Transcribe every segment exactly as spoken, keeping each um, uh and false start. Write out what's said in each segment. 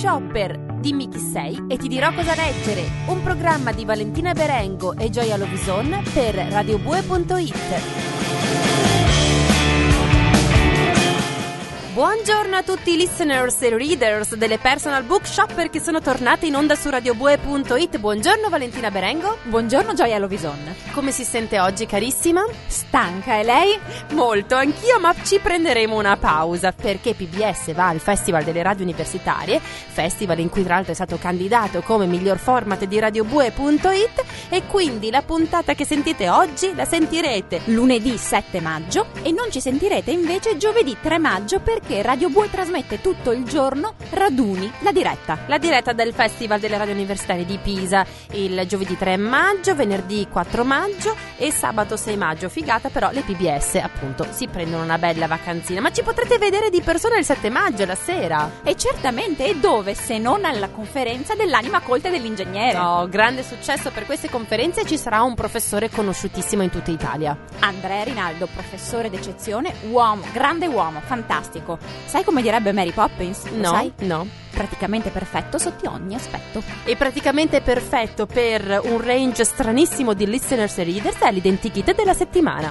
Shopper, dimmi chi sei e ti dirò cosa leggere. Un programma di Valentina Berengo e Gioia Lovison per radiobue punto it. Buongiorno a tutti i listeners e readers delle Personal Book Shopper che sono tornate in onda su radiobue punto it. Buongiorno Valentina Berengo. Buongiorno Gioia Lovison. Come si sente oggi, carissima? Stanca, e lei? Molto, anch'io, ma ci prenderemo una pausa perché P B S va al Festival delle Radio Universitarie, festival in cui tra l'altro è stato candidato come miglior format di radiobue punto it, e quindi la puntata che sentite oggi la sentirete lunedì sette maggio e non ci sentirete invece giovedì tre maggio perché che Radio Bue trasmette tutto il giorno Raduni, la diretta. La diretta del Festival delle Radio Universitarie di Pisa il giovedì tre maggio, venerdì quattro maggio e sabato sei maggio. Figata, però le P B S appunto si prendono una bella vacanzina. Ma ci potrete vedere di persona il sette maggio, la sera. E certamente, e dove se non alla conferenza dell'anima colta dell'ingegnere? No, grande successo per queste conferenze. Ci sarà un professore conosciutissimo in tutta Italia. Andrea Rinaldo, professore d'eccezione, uomo, grande uomo, fantastico. Sai come direbbe Mary Poppins? Lo No, sai? no. Praticamente perfetto sotto ogni aspetto. E praticamente perfetto per un range stranissimo di listeners e readers è l'identikit della settimana.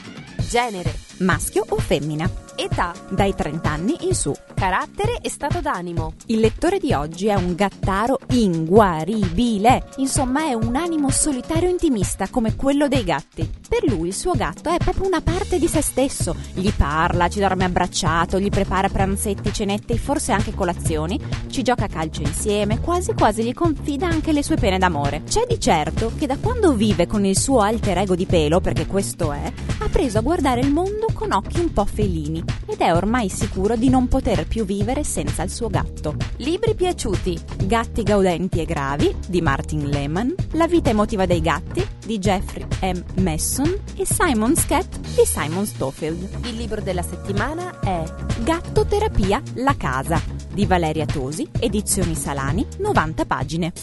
Genere: maschio o femmina? età: dai trenta anni in su. carattere e stato d'animo. Il lettore di oggi è un gattaro inguaribile. Insomma, è un animo solitario intimista come quello dei gatti. Per lui il suo gatto è proprio una parte di se stesso. Gli parla, ci dorme abbracciato, gli prepara pranzetti, cenette e forse anche colazioni. Ci gioca a calcio insieme, quasi quasi gli confida anche le sue pene d'amore. C'è di certo che da quando vive con il suo alter ego di pelo, perché questo è, ha preso a guardare il mondo con occhi un po' felini ed è ormai sicuro di non poter più vivere senza il suo gatto. Libri piaciuti: Gatti gaudenti e gravi di Martin Lehmann, La vita emotiva dei gatti di Jeffrey M. Masson e Simon's Cat di Simon Stofield. Il libro della settimana è Gattoterapia la casa di Valeria Tosi, edizioni Salani, novanta pagine.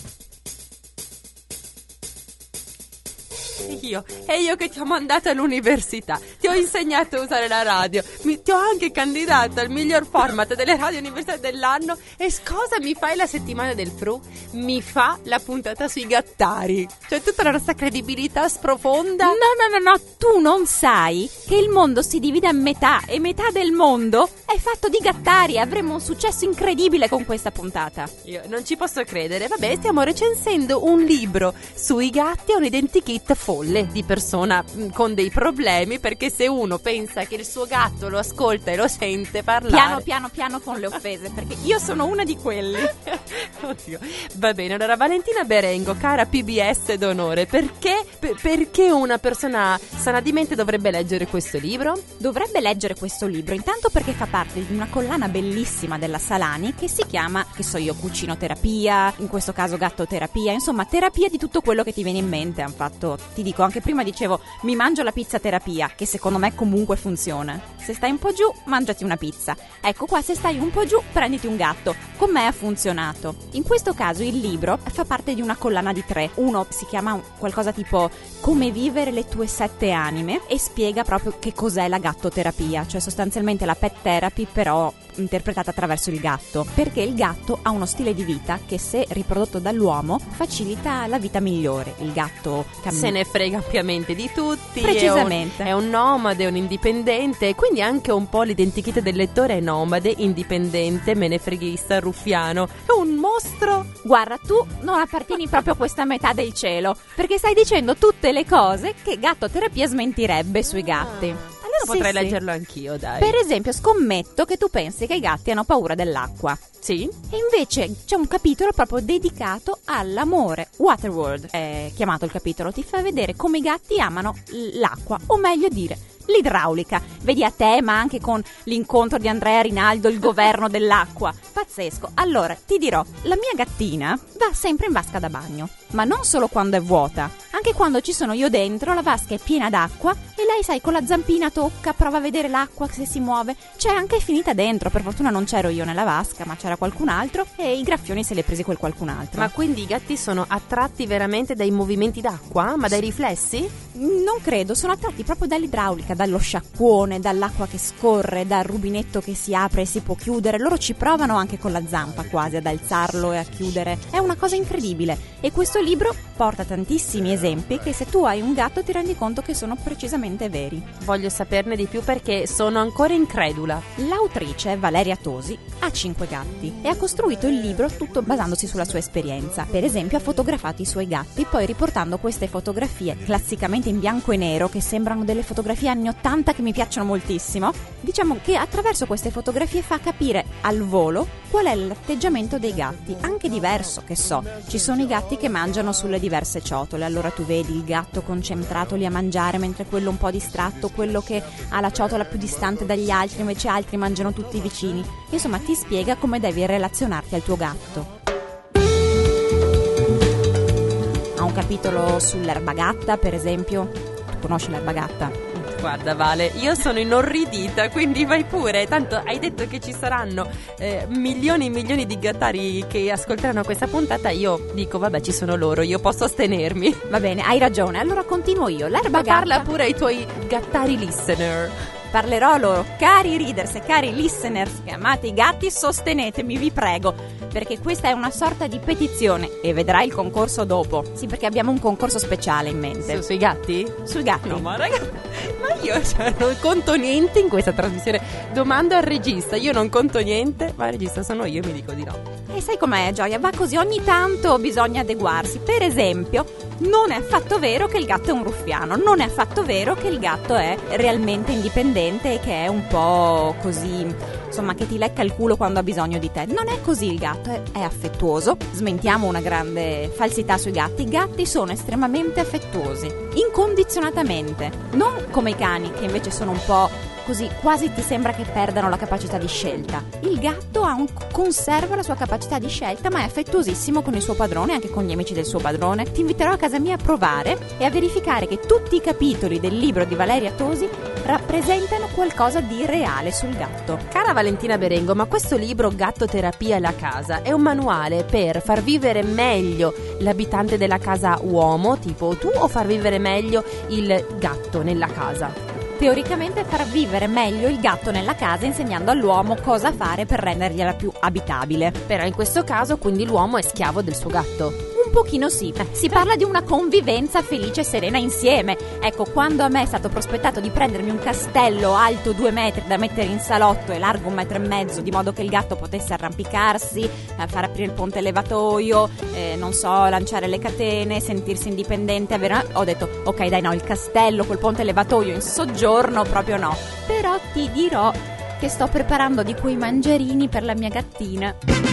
Io, e io che ti ho mandato all'università, ti ho insegnato a usare la radio, mi, ti ho anche candidato al miglior format delle radio universitarie dell'anno, e cosa mi fai la settimana del Fru? Mi fa la puntata sui gattari, cioè tutta la nostra credibilità sprofonda. No, no, no, no, tu non sai che il mondo si divide a metà e metà del mondo è fatto di gattari. Avremo un successo incredibile con questa puntata. Io non ci posso credere. Vabbè, stiamo recensendo un libro sui gatti e un identikit folle di persona con dei problemi, perché se uno pensa che il suo gatto lo ascolta e lo sente parlare, piano piano piano con le offese, perché io sono una di quelle. Oddio. Va bene, allora Valentina Berengo, cara P B S d'onore, perché per, perché una persona sana di mente dovrebbe leggere questo libro? Dovrebbe leggere questo libro intanto perché fa parte di una collana bellissima della Salani che si chiama, che so io, cucinoterapia, in questo caso gattoterapia, insomma terapia di tutto quello che ti viene in mente. Han fatto, ti dico, anche prima dicevo mi mangio la pizza terapia, che secondo me comunque funziona. Se stai un po' giù, mangiati una pizza. Ecco qua, se stai un po' giù, prenditi un gatto. Con me ha funzionato. In questo caso il libro fa parte di una collana di tre. Uno si chiama qualcosa tipo Come vivere le tue sette anime e spiega proprio che cos'è la gattoterapia, cioè sostanzialmente la pet therapy però interpretata attraverso il gatto, perché il gatto ha uno stile di vita che, se riprodotto dall'uomo, facilita la vita migliore. Il gatto cammina, se ne frega ampiamente di tutti, precisamente, è un, è un nomade, è un indipendente, quindi anche un po' l'identikit del lettore è nomade, indipendente, menefreghista, ruffiano, è un mostro. Guarda, tu non appartieni proprio a questa metà del cielo, perché stai dicendo tutte le cose che gattoterapia smentirebbe sui gatti. Ah. Allora potrei sì, leggerlo anch'io, dai. Per esempio, scommetto che tu pensi che i gatti hanno paura dell'acqua. Sì. E invece c'è un capitolo proprio dedicato all'amore. Waterworld è chiamato il capitolo, ti fa vedere come i gatti amano l'acqua, o meglio dire l'idraulica. Vedi a te, ma anche con l'incontro di Andrea Rinaldo, il governo dell'acqua. Pazzesco. Allora, ti dirò, la mia gattina va sempre in vasca da bagno, ma non solo quando è vuota, Anche quando ci sono io dentro, la vasca è piena d'acqua e lei, sai, con la zampina tocca, prova a vedere l'acqua se si muove. Cioè, anche finita dentro. Per fortuna non c'ero io nella vasca, ma c'era qualcun altro e i graffioni se li ha presi quel qualcun altro. Ma quindi i gatti sono attratti veramente dai movimenti d'acqua? Ma dai riflessi? Non credo, sono attratti proprio dall'idraulica, dallo sciacquone, dall'acqua che scorre, dal rubinetto che si apre e si può chiudere. Loro ci provano anche con la zampa quasi ad alzarlo e a chiudere. È una cosa incredibile. E questo libro porta tantissimi esempi che, se tu hai un gatto, ti rendi conto che sono precisamente veri. Voglio saperne di più perché sono ancora incredula. L'autrice, Valeria Tosi, ha cinque gatti e ha costruito il libro tutto basandosi sulla sua esperienza. Per esempio, ha fotografato i suoi gatti, poi riportando queste fotografie classicamente in bianco e nero, che sembrano delle fotografie anni ottanta che mi piacciono moltissimo. Diciamo che attraverso queste fotografie fa capire al volo qual è l'atteggiamento dei gatti, anche diverso, che so. Ci sono i gatti che mangiano sulle diverse ciotole, allora tu vedi il gatto concentrato lì a mangiare, mentre quello un po' distratto, quello che ha la ciotola più distante dagli altri, invece altri mangiano tutti vicini. Insomma, ti spiega come devi relazionarti al tuo gatto. Ha un capitolo sull'erbagatta, per esempio. Tu conosci l'erbagatta? Guarda Vale, io sono inorridita, quindi vai pure. Tanto hai detto che ci saranno eh, milioni e milioni di gattari che ascolteranno questa puntata. Io dico, vabbè, ci sono loro, io posso astenermi. Va bene, hai ragione, allora continuo io. L'erbagatta... Ma parla pure ai tuoi gattari listener. Parlerò loro, cari readers e cari listeners che amate i gatti, sostenetemi, vi prego, perché questa è una sorta di petizione e vedrai il concorso dopo. Sì, perché abbiamo un concorso speciale in mente. Su, sui gatti? Sui gatti. No, ma ragazzi, ma io cioè, non conto niente in questa trasmissione. Domando al regista, io non conto niente, ma il regista sono io e mi dico di no. E sai com'è, Gioia? Va così, ogni tanto bisogna adeguarsi. Per esempio, non è affatto vero che il gatto è un ruffiano, non è affatto vero che il gatto è realmente indipendente e che è un po' così, insomma, che ti lecca il culo quando ha bisogno di te. Non è così, il gatto è, è affettuoso. Smentiamo una grande falsità sui gatti. I gatti sono estremamente affettuosi, incondizionatamente, non come i cani che invece sono un po' così, quasi ti sembra che perdano la capacità di scelta. Il gatto ha un, conserva la sua capacità di scelta, ma è affettuosissimo con il suo padrone, anche con gli amici del suo padrone. Ti inviterò a casa mia a provare e a verificare che tutti i capitoli del libro di Valeria Tosi rappresentano qualcosa di reale sul gatto. Cara Valentina Berengo, ma questo libro Gatto Terapia e la casa è un manuale per far vivere meglio l'abitante della casa uomo, tipo tu, o far vivere meglio il gatto nella casa? Teoricamente far vivere meglio il gatto nella casa, insegnando all'uomo cosa fare per rendergliela più abitabile. Però in questo caso quindi l'uomo è schiavo del suo gatto. Un pochino sì, si parla di una convivenza felice e serena insieme. Ecco, quando a me è stato prospettato di prendermi un castello alto due metri da mettere in salotto e largo un metro e mezzo, di modo che il gatto potesse arrampicarsi, eh, far aprire il ponte levatoio, eh, non so, lanciare le catene, sentirsi indipendente, avere... ho detto, ok dai, no, il castello col ponte levatoio in soggiorno proprio no. Però ti dirò che sto preparando di quei mangiarini per la mia gattina.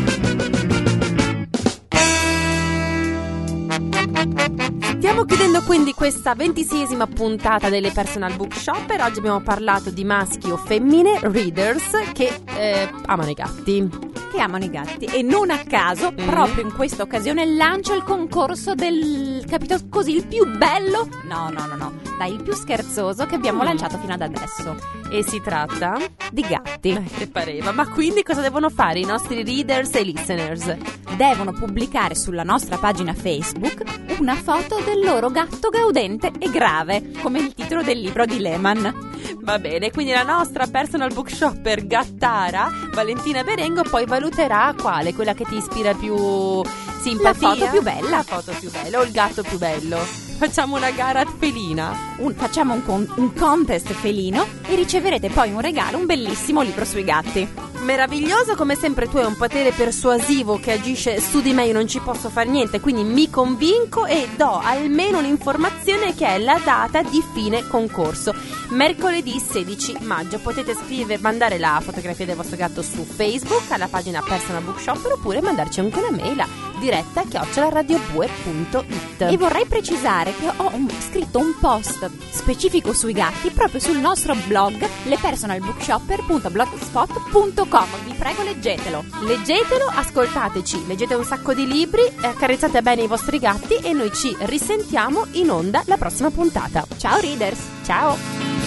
Stiamo chiudendo quindi questa ventiseiesima puntata delle Personal Bookshop. Per oggi abbiamo parlato di maschi o femmine, readers che eh, amano i gatti. Che amano i gatti. E non a caso, mm. proprio in questa occasione lancio il concorso del, capito così, il più bello, no no no no, dai, il più scherzoso che abbiamo mm. lanciato fino ad adesso. E si tratta di gatti. Eh, che pareva. Ma quindi cosa devono fare i nostri readers e listeners? Devono pubblicare sulla nostra pagina Facebook una foto del loro gatto gaudente e grave, come il titolo del libro di Lehman. Va bene, quindi la nostra personal bookshopper gattara, Valentina Berengo, poi valuterà quale, quella che ti ispira più simpatia. La foto più bella. La foto più bella o il gatto più bello. Facciamo una gara felina. Un, facciamo un, con, un contest felino e riceverete poi un regalo, un bellissimo libro sui gatti. Meraviglioso, come sempre tu hai un potere persuasivo che agisce su di me, io non ci posso fare niente, quindi mi convinco e do almeno un'informazione che è la data di fine concorso. Mercoledì sedici maggio potete scrivere, mandare la fotografia del vostro gatto su Facebook alla pagina Personal Bookshop, oppure mandarci anche una mail a diretta chiocciola radiobue punto it. E vorrei precisare che ho un, scritto un post specifico sui gatti proprio sul nostro blog lepersonalbookshopper punto blogspot punto com. Vi prego, leggetelo. Leggetelo, ascoltateci, leggete un sacco di libri, accarezzate bene i vostri gatti e noi ci risentiamo in onda la prossima puntata. Ciao readers. Ciao.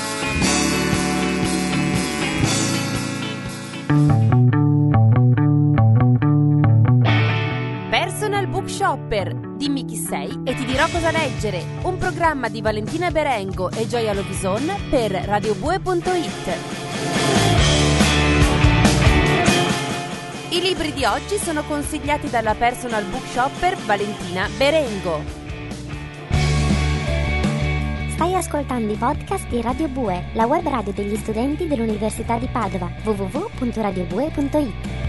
Personal Bookshopper, dimmi chi sei e ti dirò cosa leggere. Un programma di Valentina Berengo e Gioia Lovison per radiobue punto it. I libri di oggi sono consigliati dalla Personal Bookshopper Valentina Berengo. Stai ascoltando i podcast di Radio Bue, la web radio degli studenti dell'Università di Padova. w w w punto radiobue punto it.